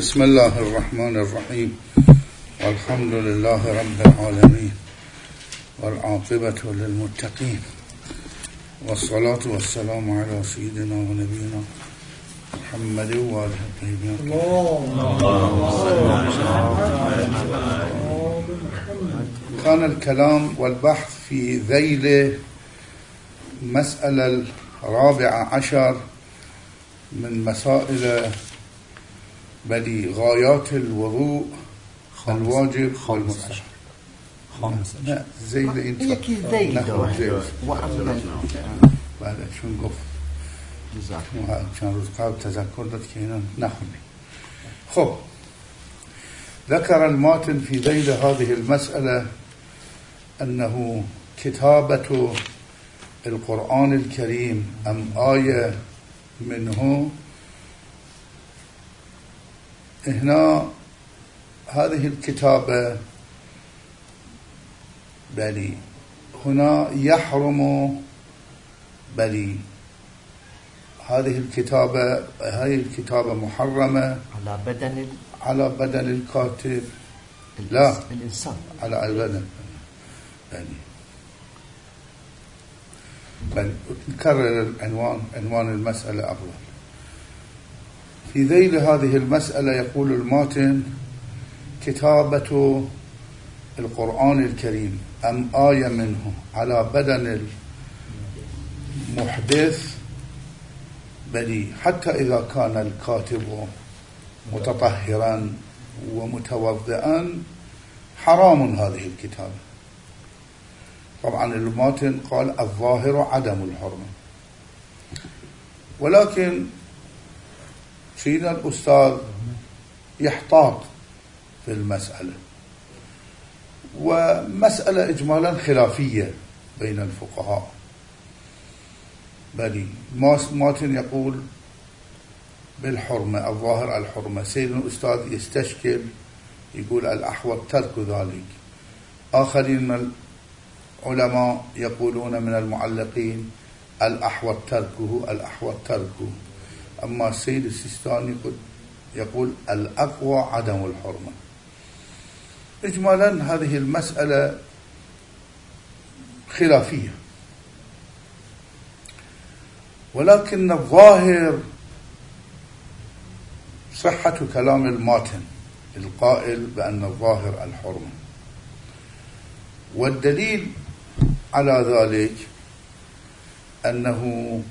بسم الله الرحمن الرحيم والحمد لله رب العالمين والعاقبة للمتقين والصلاة والسلام على سيدنا ونبينا محمد وآله الطيبين. كان الكلام والبحث في ذيل مسألة 14 من مسائل بل غايات الوضوء الواجب والمستحب. لا زيل انت ناخذ زيل بعد شو نقف كان روز قبل تذكرت كينا ناخذ. خب ذكر الماتن في ذيل هذه المسألة أنه كتابة القرآن الكريم أم آية منه هنا هذه الكتابة بلي هنا يحرم بلي هذه الكتابة هذه الكتابة محرمة على بدن الكاتب لا الإنسان على البدن بل نكرر عنوان المسألة أفضل. في ذيل هذه المسألة يقول الماتن كتابة القرآن الكريم أم آية منه على بدن المحدث بلي حتى إذا كان الكاتب متطهرا ومتوضئا حرام هذه الكتابة. طبعا الماتن قال الظاهر عدم الحرمة، ولكن سيدنا الأستاذ يحتاط في المسألة، ومسألة إجمالا خلافية بين الفقهاء بل ماتن يقول بالحرمة الظاهر الحرمة، سيدنا الأستاذ يستشكل يقول الأحوط ترك ذلك، آخرين من العلماء يقولون من المعلقين الأحوط تركه أما السيد السيستاني يقول الأقوى عدم الحرمة. إجمالا هذه المسألة خلافية، ولكن الظاهر صحة كلام الماتن القائل بأن الظاهر الحرمة، والدليل على ذلك أنه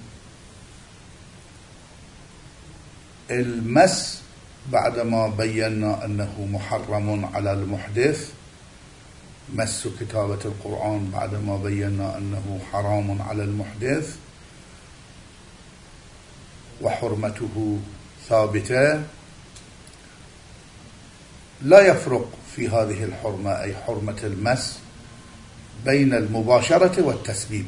المس بعدما بينا أنه محرم على المحدث، مس كتابة القرآن بعدما بينا أنه حرام على المحدث وحرمته ثابتة، لا يفرق في هذه الحرمة أي حرمة المس بين المباشرة والتسبيب.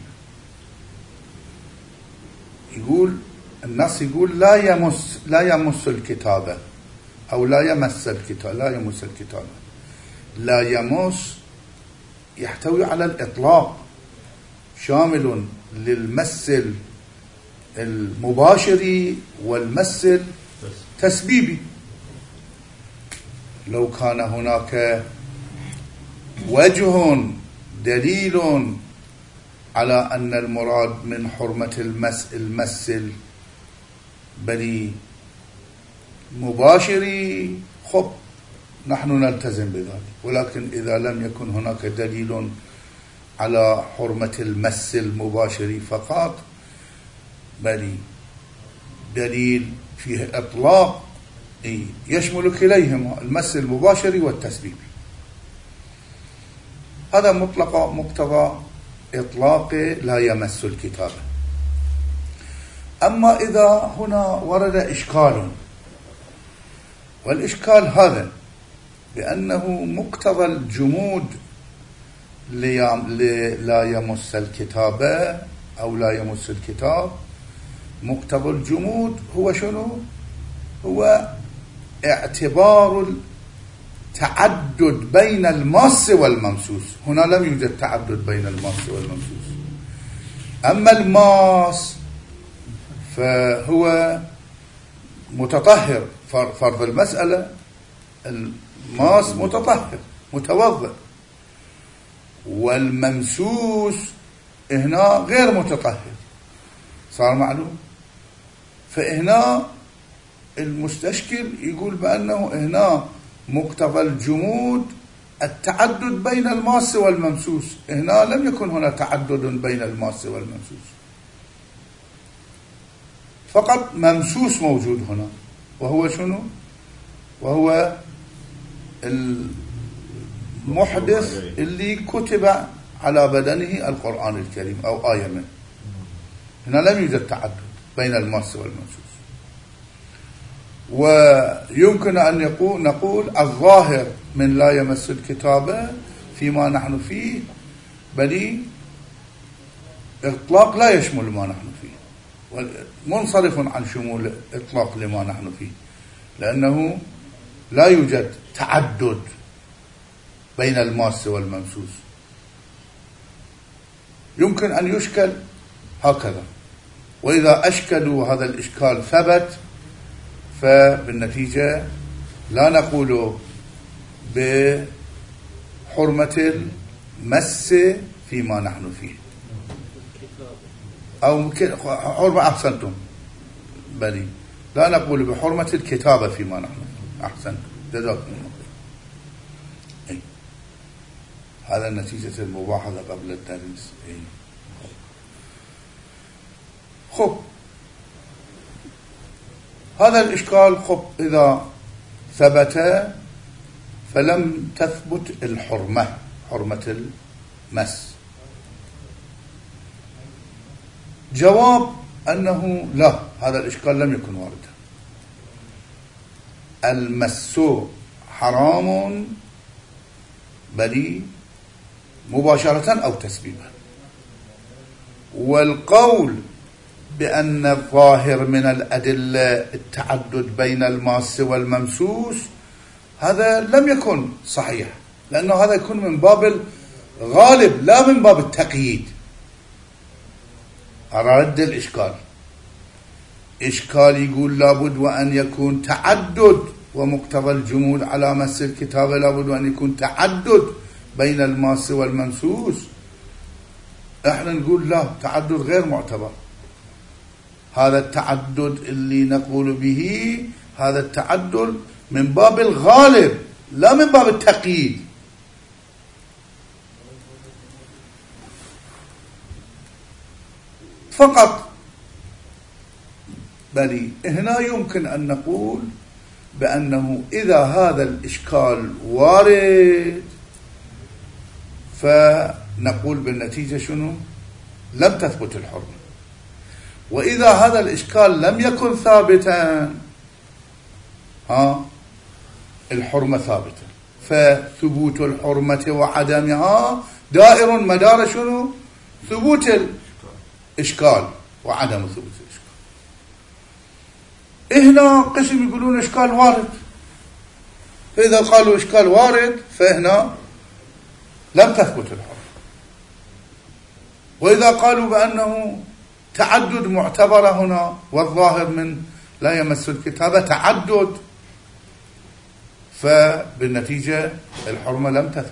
يقول النص يقول لا يمس الكتابة أو لا يمس الكتابة. لا يمس يحتوي على الإطلاق شامل للمس المباشر والمس التسبيبي. لو كان هناك وجه دليل على أن المراد من حرمة المس بلي مباشري خب نحن نلتزم بذلك، ولكن إذا لم يكن هناك دليل على حرمة المس المباشري فقط بل دليل فيه إطلاق يشمل كليهما المس المباشري والتسبيب، هذا مقتضى إطلاق لا يمس الكتابة. أما إذا هنا ورد إشكال، والإشكال هذا بأنه مقتضى الجمود لا يمس الكتابة أو لا يمس الكتاب، مقتضى الجمود هو شنو؟ هو اعتبار التعدد بين الماس والممسوس. هنا لم يوجد تعدد بين الماس والممسوس، أما الماس فهو متطهر فرض المسألة الماس متطهر متوضئ، والممسوس هنا غير متطهر، صار معلوم. فهنا المستشكل يقول بأنه هنا مقتضى الجمود التعدد بين الماس والممسوس، هنا لم يكن هنا تعدد بين الماس والممسوس، فقط ممسوس موجود هنا، وهو شنو؟ وهو المحدث اللي كتب على بدنه القرآن الكريم أو آية منه. هنا لم يوجد تعدد بين الماس والممسوس. ويمكن أن نقول الظاهر من لا يمس الكتابة فيما نحن فيه بل إطلاق لا يشمل ما نحن فيه، منصرف عن شمول إطلاق لما نحن فيه، لأنه لا يوجد تعدد بين الماس والممسوس. يمكن أن يشكل هكذا، وإذا أشكلوا هذا الإشكال ثبت، فبالنتيجة لا نقول بحرمة المس فيما نحن فيه، أو حرمة، أحسنتم، بل لا نقول بحرمة الكتابة فيما نحن فيه. أحسنتم، جزاكم الله خير. هذا نتيجة المباحثة قبل التدريس. خب، هذا الإشكال خب إذا ثبت فلم تثبت الحرمة، حرمة المس. جواب أنه لا، هذا الإشكال لم يكن واردا. المس حرام بل مباشرة أو تسبيبا، والقول بأن الظاهر من الأدلة التعدد بين الماس والممسوس هذا لم يكن صحيح، لأنه هذا يكون من باب الغالب لا من باب التقييد. أرد الإشكال، إشكال يقول لابد وأن يكون تعدد، ومقتضى الجمود على مس الكتابة لابد وأن يكون تعدد بين الماس والممسوس. احنا نقول لا، تعدد غير معتبر. هذا التعدد اللي نقول به هذا التعدد من باب الغالب لا من باب التقييد. فقط بل هنا يمكن أن نقول بأنه إذا هذا الإشكال وارد فنقول بالنتيجة شنو؟ لم تثبت الحرمة. وإذا هذا الإشكال لم يكن ثابتا الحرمة ثابتة، فثبوت الحرمة وعدمها دائر مدار شنو؟ ثبوت الإشكال وعدم ثبوت الإشكال. هنا قسم يقولون إشكال وارد، فإذا قالوا إشكال وارد فهنا لم تثبت الحرمة. وإذا قالوا بأنه تعدد معتبر هنا، والظاهر من لا يمس الكتابة تعدد، فبالنتيجة الحرمة لم تثبت.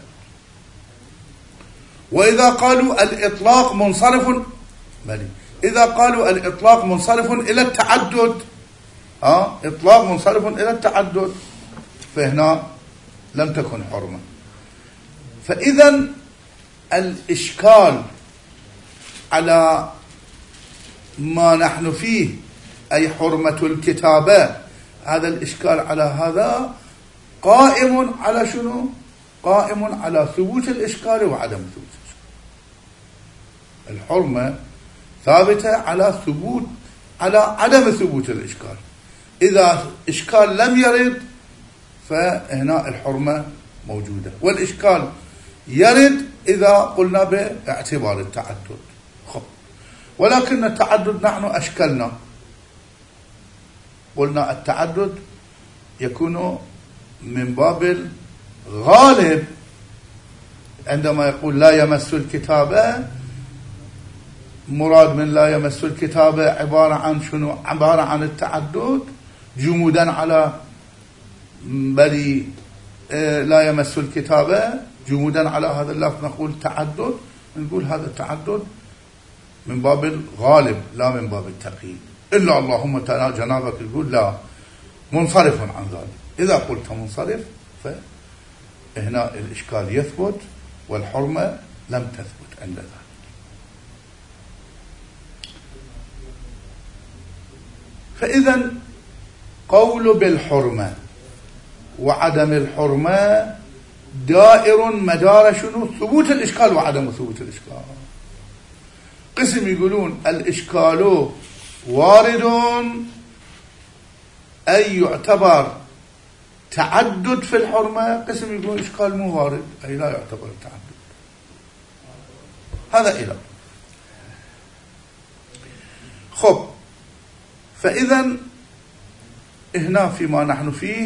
وإذا قالوا الإطلاق منصرف، بل إذا قالوا الإطلاق منصرف إلى التعدد، إطلاق منصرف إلى التعدد، فهنا لم تكن حرمة. فإذا الإشكال على ما نحن فيه أي حرمة الكتابة، هذا الإشكال على هذا قائم على شنو؟ قائم على ثبوت الإشكال وعدم ثبوت الإشكال. الحرمة ثابتة على عدم ثبوت الإشكال. إذا إشكال لم يرد فهنا الحرمة موجودة، والإشكال يرد إذا قلنا باعتبار التعدد. ولكن التعدد نحن أشكلنا، قلنا التعدد يكون من باب الغالب. عندما يقول لا يمس الكتابة، مراد من لا يمس الكتابة عبارة عن شنو؟ عبارة عن التعدد جمودا على بل لا يمس الكتابة جمودا على هذا اللفظ نقول تعدد، نقول هذا التعدد من باب الغالب لا من باب التقييد، إلا اللهم جنابك تقول لا منصرف عن ذلك. إذا قلت منصرف فهنا الإشكال يثبت والحرمة لم تثبت عند ذلك. فإذا قول بالحرمة وعدم الحرمة دائر مدار شنو؟ ثبوت الإشكال وعدم ثبوت الإشكال. قسم يقولون الإشكال وارد أي يعتبر تعدد في الحرمة، قسم يقولون إشكال مو وارد أي لا يعتبر التعدد. هذا إله. خب، فإذا هنا فيما نحن فيه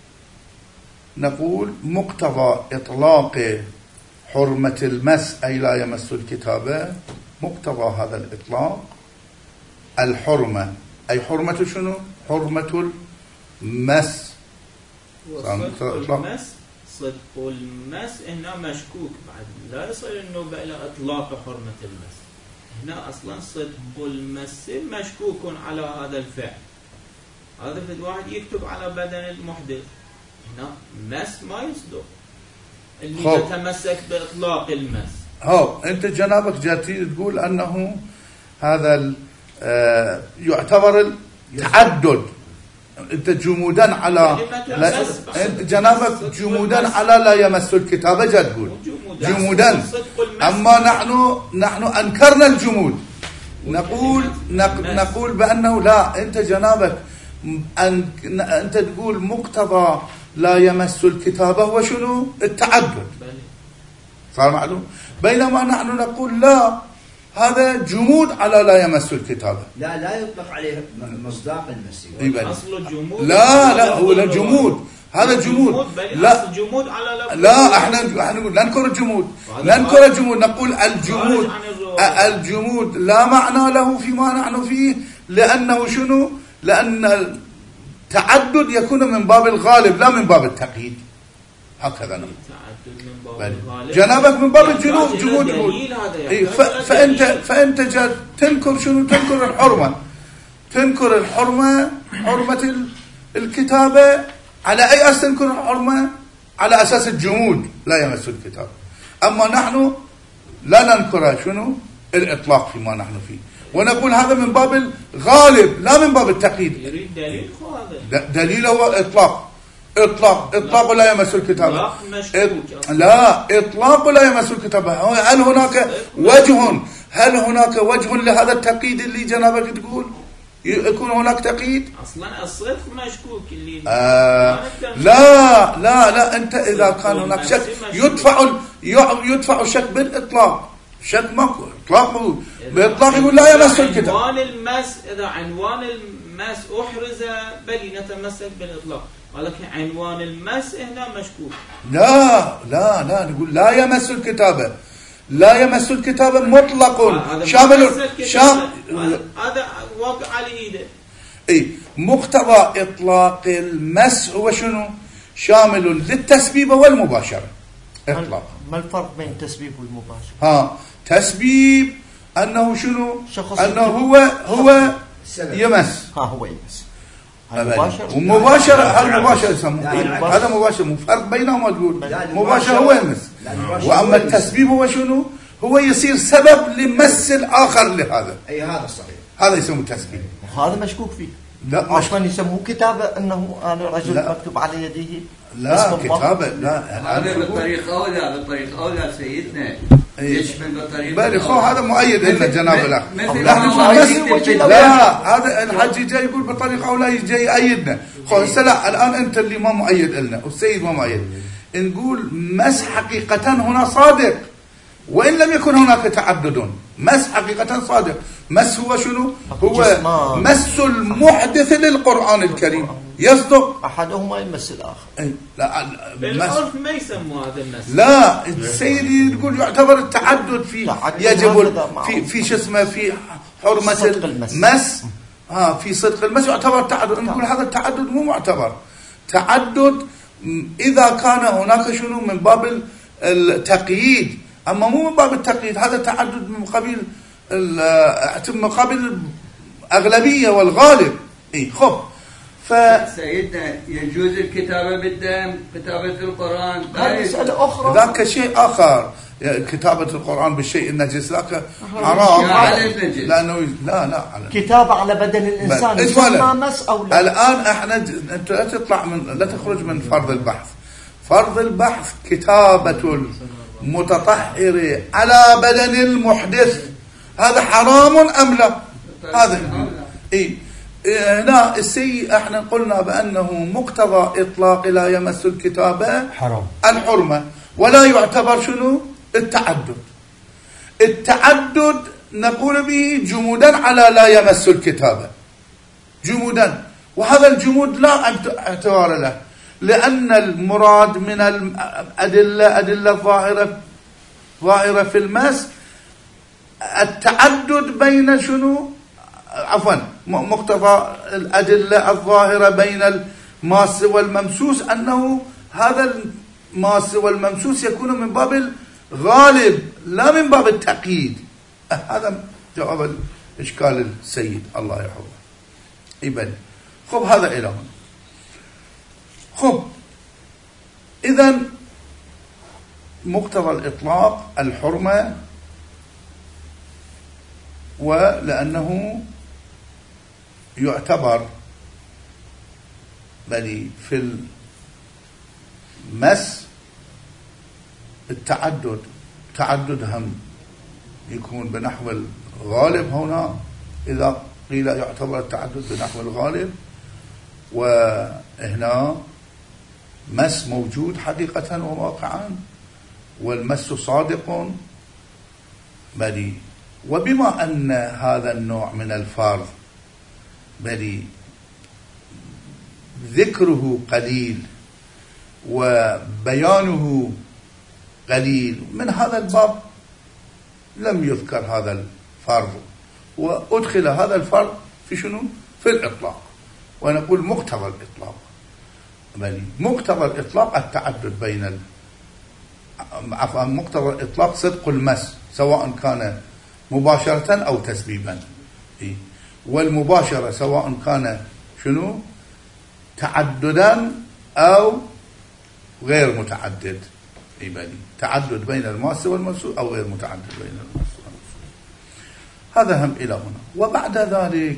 نقول مقتضى إطلاق حرمة المس أي لا يمس الكتابة، مقتضى هذا الإطلاق الحرمة أي حرمة شنو؟ حرمة المس. صدق المس، صدق المس هنا مشكوك بعد، لا يصير انه بلا اطلاق حرمة المس. هنا اصلا صدق المس مشكوك على هذا الفعل. هذا في واحد يكتب على بدن المحدث، هنا مس ما يصدق اللي يتمسك باطلاق المس. انت جنابك جاتي تقول انه هذا يعتبر التعدد، انت جمودا على انت جنابك جمودا على لا يمس الكتابة جا تقول جمودا، اما نحن انكرنا الجمود، نقول بانه لا، انت جنابك انت تقول مقتضى لا يمس الكتابة هو شنو؟ التعدد، صار معلوم. بينما نحن نقول لا، هذا جمود على لا يمس الكتابة، لا يطلق عليه مصداق المس. اصل الجمود لا هو لا جمود، هذا جمود. لا جمود على لا احنا نقول لا ننكر الجمود، نقول الجمود لا معنى له فيما نحن فيه، لأنه شنو؟ لأن التعدد يكون من باب الغالب لا من باب التقييد. هكذا نقول جنابك من باب الجمود يقول. فأنت جاد تنكر شنو؟ تنكر الحرمة، تنكر الحرمة، حرمة الكتابة. على أي أساس تنكر الحرمة؟ على أساس الجمود لا يمس الكتاب. أما نحن لا ننكر شنو؟ الإطلاق فيما نحن فيه، ونقول هذا من باب الغالب لا من باب التقييد. يريد دليل دليل هو إطلاق لا يمس الكتابة. لا، إطلاق لا يمس الكتابة. هل هناك وجه لهذا التقييد اللي جنابك تقول يكون هناك تقييد؟ اصلا الصدق مشكوك اللي لا انت اذا كان هناك شك يدفع الشك بالاطلاق. شك ماكو اطلاق، بالاطلاق يقول لا يمس الكتاب. عنوان المس، اذا عنوان المس احرز بل نتمسك بالاطلاق، ولكن عنوان المس هنا مشكوك. لا نقول لا يمس الكتابة، لا يمس الكتابة مطلق شامل. هذا واقع على ايده. مقتضى اطلاق المس هو شنو؟ شامل للتسبيب والمباشرة. اطلاق. ما الفرق بين التسبيب والمباشرة؟ تسبيب انه شنو؟ انه هو يمس. هو يمس. ومباشرة المباشرة يسموه هذا مباشر، مو فرق بينهما. تقول مباشرة هو يمس، واما التسبيب هو شنو؟ هو يصير سبب لمس الآخر لهذا. هذا صحيح، هذا يسموه تسبيب. وهذا مشكوك فيه. لا اصلا يسموه كتابة، انه انا رجل مكتوب على يديه. لا كتابة، لا هذا بالطريق أولى سيدنا يشمل بالطريق هذا مؤيد لنا جناب الأخ. لا هذا الحجي جاي يقول بالطريق أولى جاي يأيدنا. هسه لا، الآن أنت اللي ما مؤيد لنا والسيد ما مؤيد. نقول مس حقيقة هنا صادق، وإن لم يكن هناك تعدد. مس حقيقة صادق. مس هو شنو؟ هو مس المحدث للقرآن الكريم، يصدق أحدهما يمس الآخر. لا بالعرف ما يسموا هذا المس. لا السيد يقول يعتبر التعدد في يجب في شو اسمه في حرمة المس. في صدق المس يعتبر تعدد. نقول هذا التعدد مو معتبر. تعدد إذا كان هناك شنو من باب التقييد، أما مو من باب التقييد، هذا تعدد من قبيل أغلبية والغالب. خب سيدنا يجوز الكتابة بالدم، كتابة القرآن هذه مسألة أخرى، ذاك شيء آخر. كتابة القرآن بالشيء النجس ذاك حرام، لأنه لا كتابة على بدن الإنسان يسمى مس أو لا. الآن احنا انت لا تخرج من فرض البحث. فرض البحث كتابة المتطهر على بدن المحدث، هذا حرام أم لا؟ هذا هنا السيء احنا قلنا بأنه مقتضى إطلاق لا يمس الكتابة حرام الحرمة، ولا يعتبر شنو التعدد نقول به جمودا على لا يمس الكتابة، جمودا، وهذا الجمود لا اعتبار له، لأن المراد من أدلة ظاهرة في المس التعدد بين شنو مقتضى الأدلة الظاهرة بين الماس والممسوس أنه هذا الماس والممسوس يكون من باب الغالب لا من باب التقييد. هذا جواب الإشكال السيد الله يحفظه. إبن خب هذا إلى هنا. خب إذن مقتضى الإطلاق الحرمة، ولأنه يعتبر بل في المس التعدد هم يكون بنحو الغالب. هنا إذا قيل يعتبر التعدد بنحو الغالب، وهنا مس موجود حقيقة وواقعا، والمس صادق بل. وبما أن هذا النوع من الفرض بل ذكره قليل وبيانه قليل، من هذا الباب لم يذكر هذا الفرض، وأدخل هذا الفرض في شنو؟ في الإطلاق. ونقول مقتضى الإطلاق بل مقتضى الإطلاق التعدد بين مقتضى الإطلاق صدق المس، سواء كان مباشرة أو تسبيبا. والمباشرة سواء كان شنو تعددا أو غير متعدد، تعدد بين الماس والمنسوس أو غير متعدد بين الماس والمنسوس. هذا هم إلى هنا. وبعد ذلك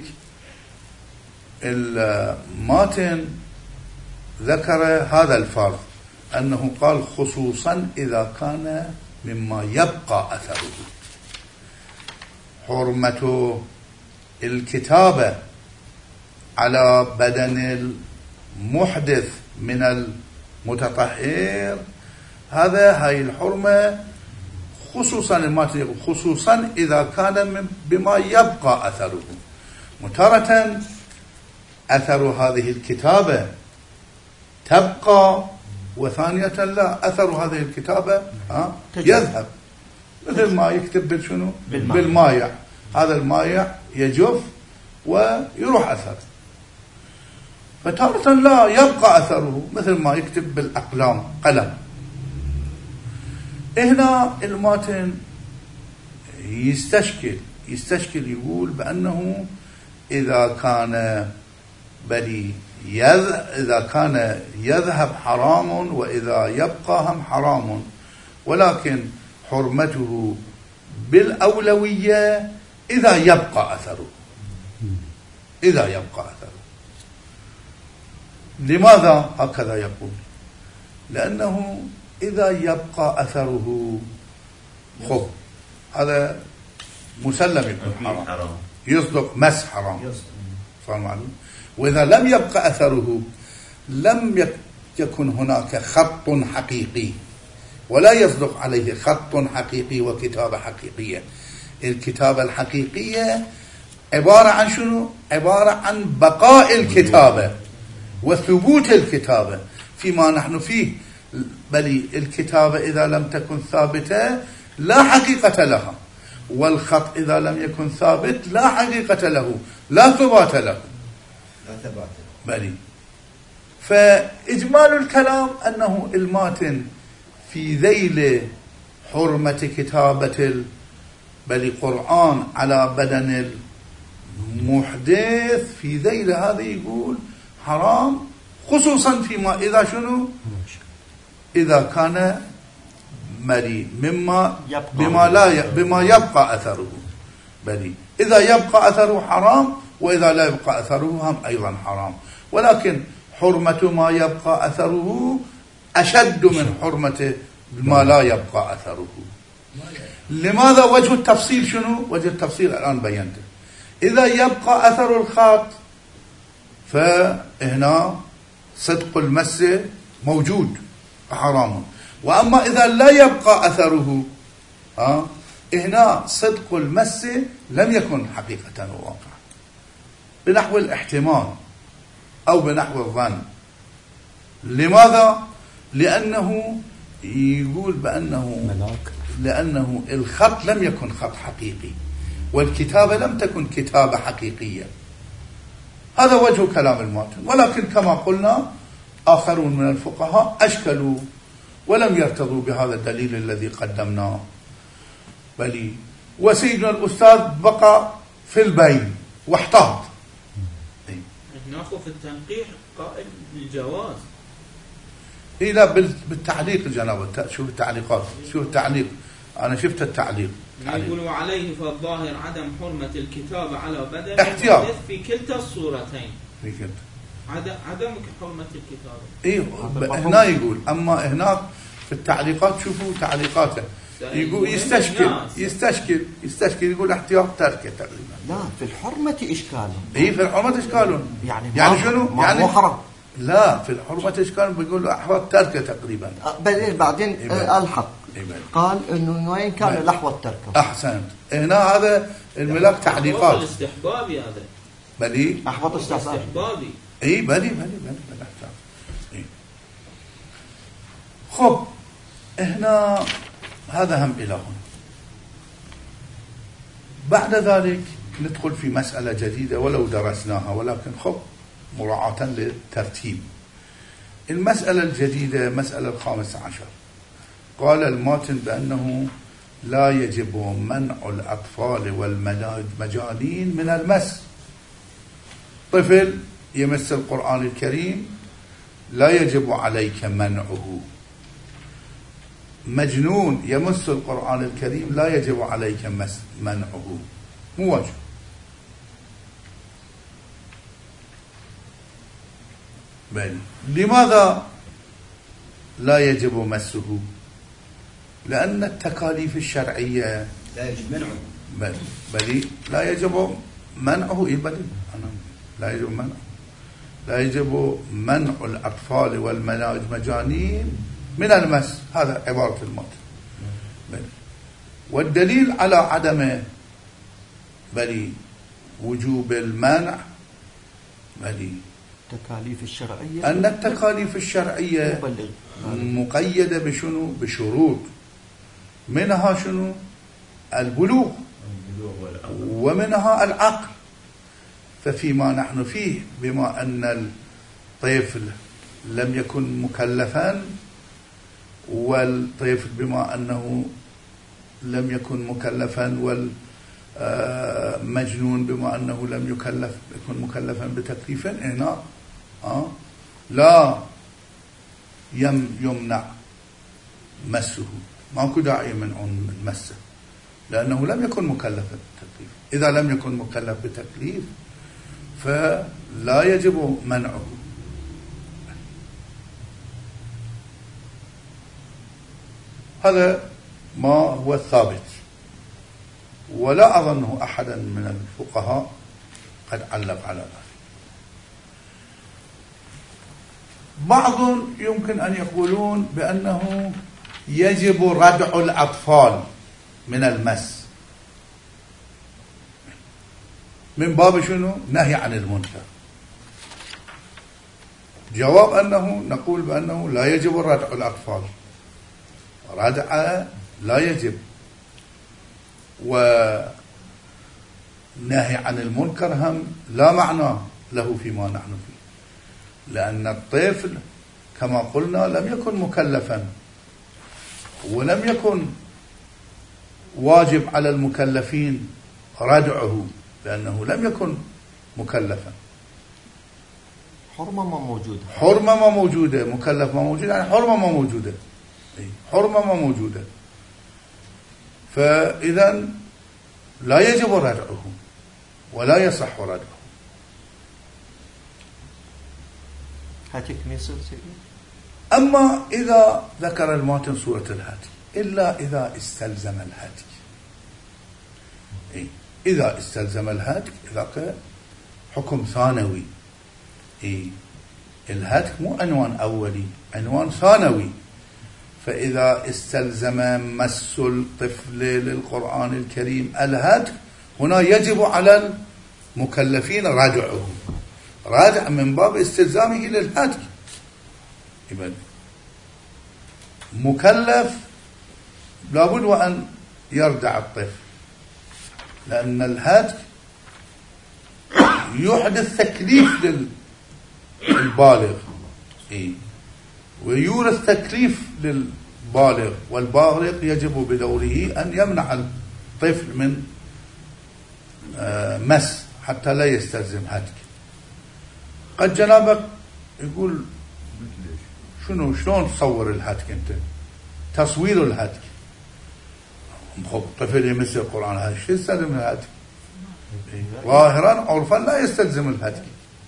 الماتن ذكر هذا الفرض أنه قال خصوصا إذا كان مما يبقى أثره. حرمة الكتابة على بدن المحدث من المتطهر، هاي الحرمة خصوصا إذا كان بما يبقى أثره. متارة أثر هذه الكتابة تبقى، وثانية لا، أثر هذه الكتابة يذهب، مثل ما يكتب بالشنو بالمايع، هذا المايع يجف ويروح أثر. فتارة لا يبقى أثره، مثل ما يكتب بالأقلام قلم. هنا الماتن يستشكل يقول بأنه إذا كان إذا كان يذهب حرام، وإذا يبقى هم حرام، ولكن حرمته بالأولوية إذا يبقى أثره. لماذا هكذا يقول؟ لأنه إذا يبقى أثره خب هذا مسلم يكون حرام، يصدق مس حرام، وإذا لم يبقى أثره لم يكن هناك خط حقيقي، ولا يصدق عليه خط حقيقي وكتابة حقيقية. الكتابة الحقيقية عبارة عن شنو؟ عبارة عن بقاء الكتابة وثبوت الكتابة فيما نحن فيه. بل الكتابة إذا لم تكن ثابتة لا حقيقة لها، والخط إذا لم يكن ثابت لا حقيقة له، لا ثبات له. بل فإجمال الكلام أنه الماتن في ذيل حرمة كتابة بل قرآن على بدن المحدث، في ذيل هذا يقول حرام، خصوصا فيما إذا شنو إذا كان مري بما يبقى أثره، بل إذا يبقى أثره حرام، وإذا لا يبقى أثره هم أيضا حرام، ولكن حرمة ما يبقى أثره أشد من حرمة ما لا يبقى أثره. لماذا؟ وجه التفصيل شنو؟ وجه التفصيل الآن بينته. إذا يبقى أثر الخط فهنا صدق المس موجود حرام، وأما إذا لا يبقى أثره هنا صدق المس لم يكن حقيقة وواقعا، بنحو الاحتمال أو بنحو الظن. لماذا؟ لأنه يقول لأنه الخط لم يكن خط حقيقي، والكتابة لم تكن كتابة حقيقية. هذا وجه كلام الماتن. ولكن كما قلنا آخرون من الفقهاء أشكلوا ولم يرتضوا بهذا الدليل الذي قدمناه، بل وسيدنا الأستاذ بقى في البين واحتاط. ناخذ في التنقيح قائل بالجواز. لا بالتعليق جناب، شوف التعليقات، شوف التعليق، أنا شفت التعليق. يقول عليه فالظاهر عدم حرمة الكتابة على بدن احتياط في كلتا الصورتين. في كلتا عدم حرمة الكتابة. إيه هنا يقول، أما هناك في التعليقات شوفوا تعليقاته، يقول يستشكل يقول احتياط تركه تقريبا. لا في الحرمة إشكال. إيه في الحرمة إشكال. يعني شنو؟ يعني حرام. لا في الحرمة إشكال بيقول احوط تركه تقريبا. بعدين ألحق قال إنه وين كان لحظة تركه. أحسنت. هنا هذا الملاك تعليقات. الاستحبابي هذا. بلي. أحوط استحبابي. إيه بلي. إيه. خب هنا هذا هم إلى هنا. بعد ذلك ندخل في مسألة جديدة ولو درسناها، ولكن خب مراعاة للترتيب. المسألة الجديدة مسألة 15. قال الماتن بأنه لا يجب منع الأطفال والمجانين من المس. طفل يمس القرآن الكريم لا يجب عليك منعه، مجنون يمس القرآن الكريم لا يجب عليك منعه، مو واجب. بل لماذا لا يجب مسه؟ لأن التكاليف الشرعية لا يجب منعه. بل لا يجب منعه. لا يجب منع الأطفال والمجانين من المس. هذا عبارة الموت. والدليل على عدم وجوب المنع التكاليف الشرعية، أن التكاليف الشرعية مقيدة بشنو؟ بشروط، منها شنو؟ البلوغ ومنها العقل. ففيما نحن فيه بما أن الطفل لم يكن مكلفا، والطفل بما أنه لم يكن مكلفا، والمجنون بما أنه لم يكن مكلفا بتكليف، هنا لا يمنع مسه، ماكو داعي من مسه، لأنه لم يكن مكلفا بتكليف. إذا لم يكن مكلف بتكليف فلا يجب منعه. هذا ما هو الثابت، ولا أظنه أحدا من الفقهاء قد علق على ذلك. بعض يمكن أن يقولون بأنه يجب ردع الأطفال من المس، من باب شنو؟ نهي عن المنكر. جواب أنه نقول بأنه لا يجب ردع الأطفال، ردع لا يجب، ونهي عن المنكر هم لا معنى له فيما نحن فيه. لأن الطفل كما قلنا لم يكن مكلفا، ولم يكن واجب على المكلفين ردعه لأنه لم يكن مكلفا. حرمة ما موجودة، حرمة ما موجودة، مكلف ما موجود، يعني حرمة ما موجودة، حرمة ما موجودة. فإذا لا يجب ردعه ولا يصح ردعه. هاتك ميسر سيدي. أما إذا ذكر الماتن سورة الهاتف إلا إذا استلزم الهاتف، إذا استلزم الهاتف ذاك حكم ثانوي. الهاتف مو عنوان أولي، عنوان ثانوي. فإذا استلزم مس الطفل للقرآن الكريم الهاتف هنا يجب على المكلفين ردعه، راجع من باب استلزامه للهاتف. يبقى مكلف لابد وأن يردع الطفل، لأن الهاتف يحدث تكليف للبالغ، ويورث تكليف للبالغ، والبالغ يجب بدوره أن يمنع الطفل من مس حتى لا يستلزم هاتك. قد جنابك يقول شلون تصور الهاتك انت؟ تصوير الهاتك طفل يمس القرآن هذا شو يستلزم الهاتك؟ ظاهرا عرفا لا يستلزم الهاتك.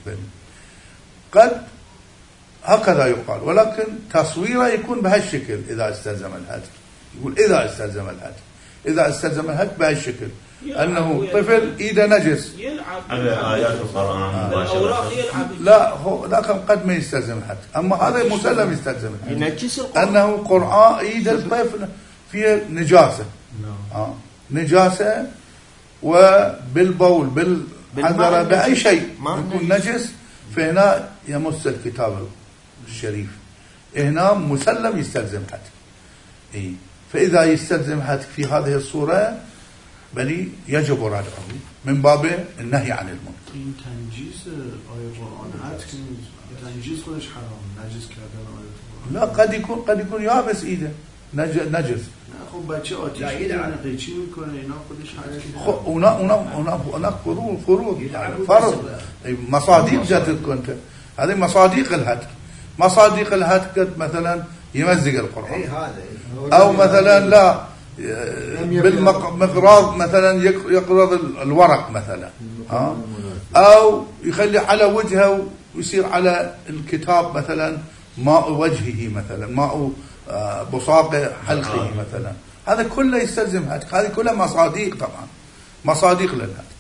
قد هكذا يقال، ولكن تصويره يكون بهالشكل إذا استلزم الهاتك. يقول إذا استلزم الهاتك، إذا استلزم الهاتك بهالشكل أنه طفل إيده نجس يلعب آيات القرآن لا هو لكن قد ما يستلزم الهاتك. أما هذا مسلم يستلزم الهاتك، أنه قرآن إيد الطفل فيه نجاسة، نجاسة، وبالبول بالحذرة بأي شيء يكون نجس، فهنا يمس الكتاب الشريف، هنا مسلم يستلزم هاتك. فإذا يستلزم هاتك في هذه الصورة بل يجب ردعه من باب النهي عن المنكر. تنجيس آية القرآن هاتك تنجيس خودش حرام، نجس كردن آية القرآن. لا قد يكون يابس إيده نجس. خب بچه آتیش میزنه چی میکنه اینا خودش حرکت. هناك فروض فرض مصاديق جاتت كنت هذه مصاديق الهتك. مصاديق الهتك مثلا يمزق القرآن، او مثلا لا بالمقراض مثلا يقرض الورق مثلا، او يخلي على وجهه ويصير على الكتاب مثلا ماء وجهه، مثلا ماء بصاق حلقه مثلا. هذا كله يستلزم هاتك، هذه كلها مصاديق، طبعا مصاديق للهاتك.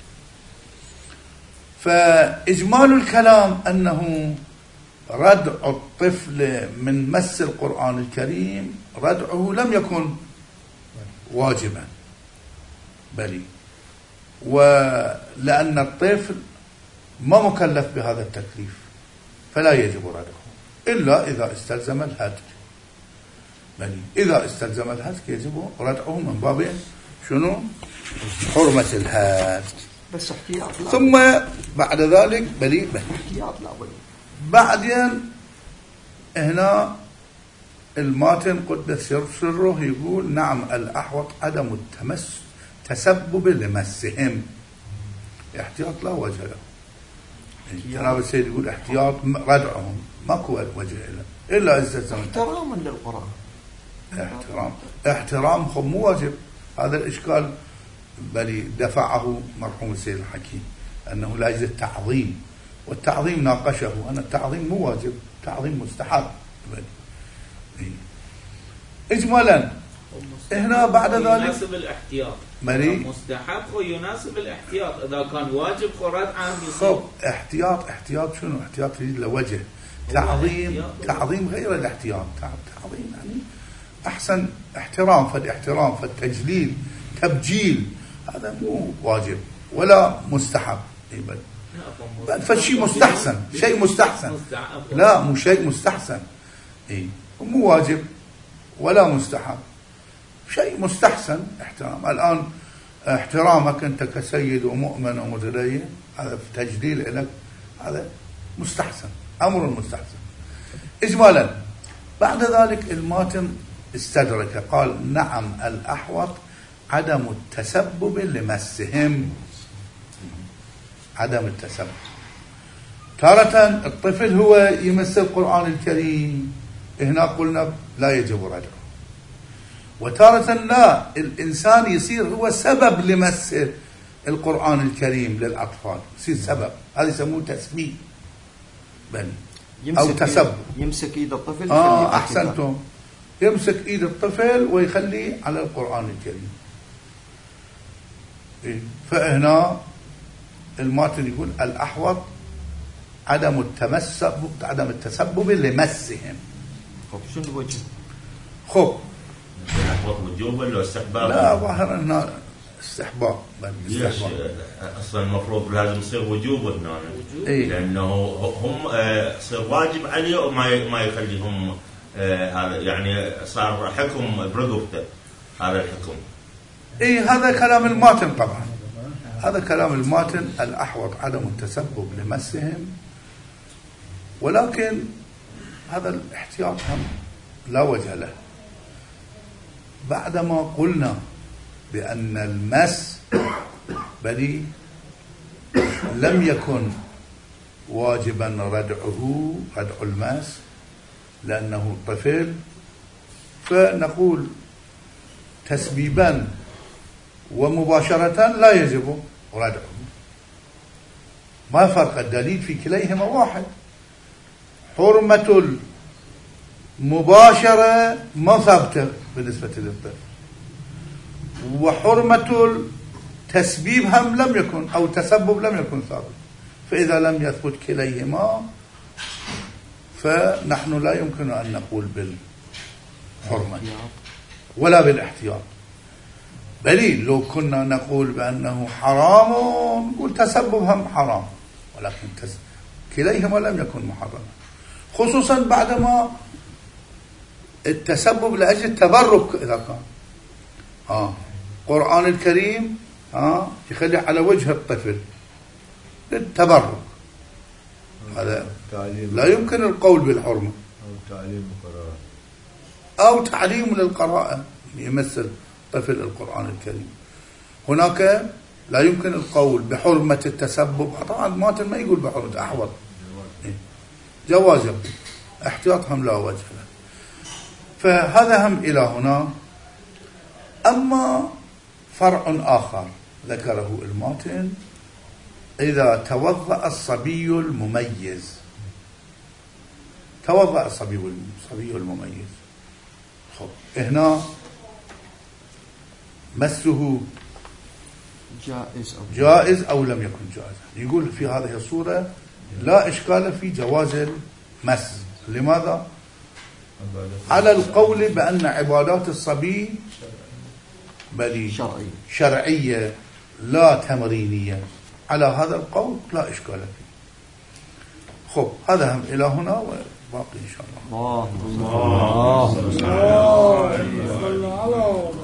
فإجمال الكلام أنه ردع الطفل من مس القرآن الكريم ردعه لم يكن واجبا، بل ولأن الطفل ما مكلف بهذا التكليف فلا يجب ردعه إلا إذا استلزم الهاتك. بل إذا استلزم الهاتك يجب ردعه من باب شنو؟ حرمة الهاتك. بس احتياط. ثم بعد ذلك بلي احتياط لا بعدين هنا الماتن قدس سره يقول نعم الأحوط عدم تسبب لمسهم. احتياط لا وجه له. جناب السيد يقول احتياط ردعهم ماكو وجه له إلا استلزم احتراما للقرآن. احترام خب مو واجب. هذا الإشكال بل دفعه مرحوم السيد الحكيم أنه لا يجوز التعظيم، والتعظيم ناقشه أن التعظيم مو واجب، تعظيم مستحب. إجمالا هنا بعد ذلك يناسب الاحتياط، مستحب ويناسب الاحتياط. إذا كان واجب خرات عام خب احتياط شنو؟ احتياط في لوجه تعظيم غير الاحتياط. تعظيم يعني أحسن احترام، فالاحترام فالتجليل تبجيل، هذا مو واجب ولا مستحب. بل فالشيء مستحسن، شيء مستحسن، لا مو شيء مستحسن، مو واجب ولا مستحب، شيء مستحسن احترام. الآن احترامك أنت كسيد ومؤمن ومتدين هذا تجليل لك، هذا مستحسن. أمر مستحسن. إجمالا بعد ذلك الماتن استدرك قال نعم الأحوط عدم التسبب لمسهم، عدم التسبب. تارة الطفل هو يمس القرآن الكريم، هنا قلنا لا يجب ردعه، وتارة لا، الإنسان يصير هو سبب لمس القرآن الكريم للأطفال، يصير سبب، هذا يسموه تسبيب أو تسبب. يمسك إيد الطفل أحسنتم، يمسك إيد الطفل ويخليه على القرآن الكريم. فهنا الماتن يقول الأحوط عدم التسبب لمسهم. شنو الوجه؟ خب الأحوط وجوبا ولا استحبابا؟ لا ظاهر انه استحباب. ليش اصلا المفروض لازم يصير وجوبا هنا؟ لانه هم صار واجب عليه وما يخليهم هذا، يعني صار حكم برقبته هذا الحكم. هذا كلام الماتن طبعا، هذا كلام الماتن الأحوط عدم التسبب لمسهم، ولكن هذا الاحتياط هم لا وجه له. بعدما قلنا بأن المس بل لم يكن واجبا ردع المس لأنه طفل، فنقول تسبيبا ومباشرة لا يجب ردعه. ما فرق؟ الدليل في كليهما واحد. حرمة المباشرة ما ثابتة بالنسبة للطفل، وحرمة التسبيب هم لم يكن، أو تسبب لم يكن ثابت. فإذا لم يثبت كليهما فنحن لا يمكن أن نقول بالحرمة ولا بالاحتياط. بل لو كنا نقول بأنه حرام نقول تسبب هم حرام، ولكن كليهما لم يكن محرما، خصوصا بعدما التسبب لأجل التبرك إذا كان قرآن الكريم يخلي على وجه الطفل للتبرك، هذا لا يمكن القول بالحرمة. أو تعليم للقراءة يمثل طفل القرآن الكريم، هناك لا يمكن القول بحرمة التسبب. طبعا ماتن ما يقول بحرمة، أحوط جوازا، احتياطهم لا وجه له. فهذا هم إلى هنا. أما فرع آخر ذكره الماتن، إذا توضأ الصبي المميز، توضأ الصبي المميز، هنا مسه جائز أو لم يكن جائزا. يقول في هذه الصورة لا إشكال في جواز المس. لماذا؟ على القول بأن عبادات الصبي بل شرعية لا تمرينية، على هذا القول لا إشكال فيه. خب هذا هم إلى هنا، وباقي إن شاء الله. الله